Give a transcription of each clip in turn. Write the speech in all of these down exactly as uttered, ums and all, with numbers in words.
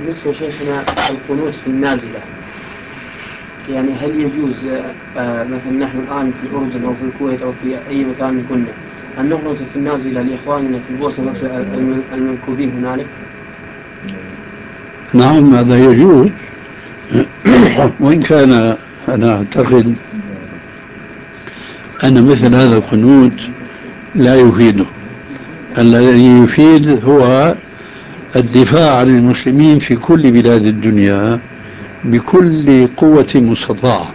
بالنسبة شيخنا القنوت في النازلة، يعني هل يجوز آه مثلا نحن الآن في الأردن أو في الكويت أو في أي مكان كنا أن نقنط في النازلة لإخواننا في البوسنة نفس المنكوبين هنالك؟ نعم هذا يجوز. وإن كان أنا أعتقد أن مثل هذا القنوت لا يفيده. الذي يفيد هو الدفاع عن المسلمين في كل بلاد الدنيا بكل قوة مستطاعة،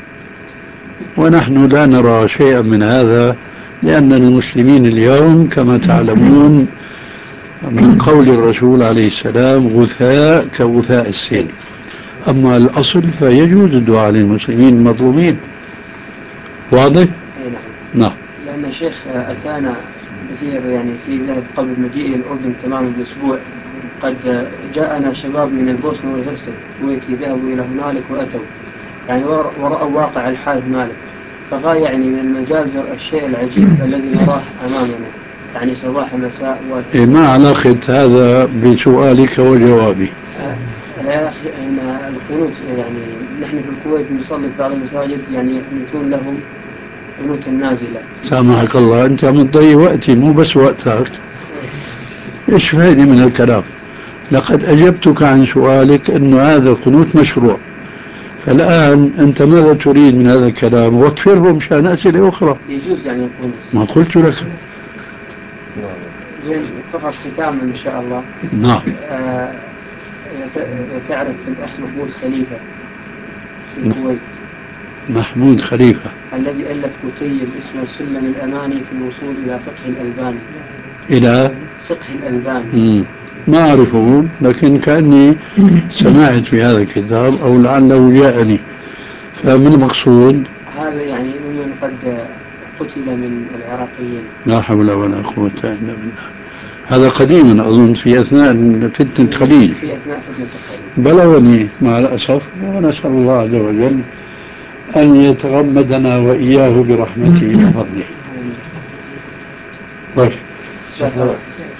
ونحن لا نرى شيئا من هذا، لأن المسلمين اليوم كما تعلمون من قول الرسول عليه السلام غثاء كغثاء السيل. أما الأصل فيجوز الدعاء للمسلمين المظلومين. واضح؟ نعم. لأن الشيخ أتانا كثير يعني في ذهب قبل مجيئي الأردن تماما بأسبوع، قد جاءنا شباب من البوسنة والهرسك كويتي ذهبوا إلى هنالك وأتوا يعني ورأوا واقع الحال هنالك، فغاية يعني من المجازر الشيء العجيب الذي نراه أمامنا يعني صباح مساء و... ما علاقة هذا بسؤالك وجوابي؟ يا أخي أن القنوت يعني نحن في الكويت نصلي في بعض المساجد يعني يقنتون لهم قنوت النازلة. سامحك الله، أنت عم تضيع وقتي مو بس وقتك. إيش فايدة من الكلام؟ لقد أجبتك عن سؤالك أنه هذا القنوت مشروع، فالآن أنت ماذا تريد من هذا الكلام؟ واكفره مشان أسئلة أخرى. يجوز يعني القنوت؟ ما قلت لك. زين فقط ختاما إن شاء الله. نعم. آه تعرف الأخ محمود خليفة في الكويت؟ محمود خليفة الذي ألف كتيب اسمه سلم الأماني في الوصول إلى فقه الألباني. إلى فقه الألباني. مم. ما أعرفه، لكن كأني سمعت في هذا الكتاب أو لعله جاءني. فمن المقصود هذا يعني ممن قد قتل من العراقيين. لا حول ولا قوة إلا بالله. هذا قديما أظن في أثناء فتنة خليل. في أثناء فتنة خليل. بلغني مع الأسف، ونسأل الله عز وجل أن يتغمدنا وإياه برحمته وفضله. طيب.